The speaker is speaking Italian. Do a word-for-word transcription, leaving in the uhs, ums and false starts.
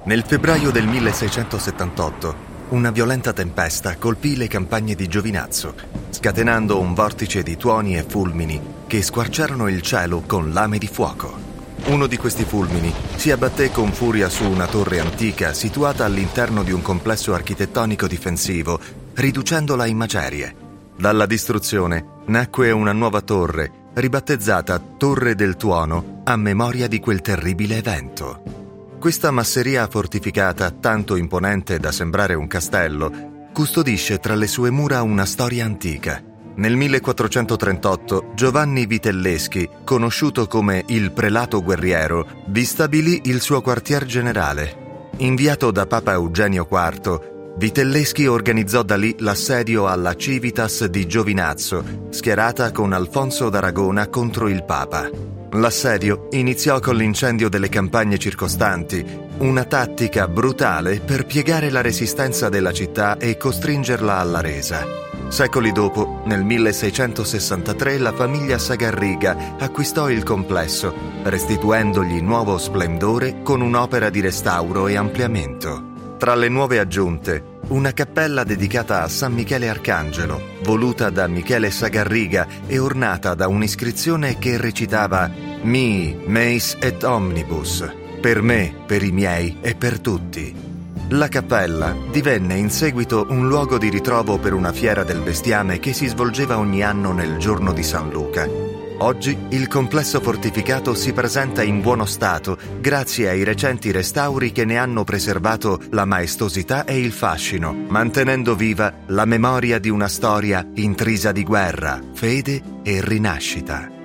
Nel febbraio del milleseicentosettantotto, una violenta tempesta colpì le campagne di Giovinazzo, scatenando un vortice di tuoni e fulmini che squarciarono il cielo con lame di fuoco. Uno di questi fulmini si abbatté con furia su una torre antica situata all'interno di un complesso architettonico difensivo, riducendola in macerie. Dalla distruzione nacque una nuova torre, ribattezzata Torre del Tuono, a memoria di quel terribile evento. Questa masseria fortificata, tanto imponente da sembrare un castello, custodisce tra le sue mura una storia antica. Nel millequattrocentotrentotto Giovanni Vitelleschi, conosciuto come il Prelato Guerriero, vi stabilì il suo quartier generale. Inviato da Papa Eugenio quarto, Vitelleschi organizzò da lì l'assedio alla Civitas di Giovinazzo, schierata con Alfonso d'Aragona contro il Papa. L'assedio iniziò con l'incendio delle campagne circostanti, una tattica brutale per piegare la resistenza della città e costringerla alla resa. Secoli dopo, nel milleseicentosessantatré, la famiglia Sagarriga acquistò il complesso, restituendogli nuovo splendore con un'opera di restauro e ampliamento. Tra le nuove aggiunte, una cappella dedicata a San Michele Arcangelo, voluta da Michele Sagarriga e ornata da un'iscrizione che recitava «Mi, meis et omnibus», per me, per i miei e per tutti. La cappella divenne in seguito un luogo di ritrovo per una fiera del bestiame che si svolgeva ogni anno nel giorno di San Luca. Oggi il complesso fortificato si presenta in buono stato grazie ai recenti restauri che ne hanno preservato la maestosità e il fascino, mantenendo viva la memoria di una storia intrisa di guerra, fede e rinascita.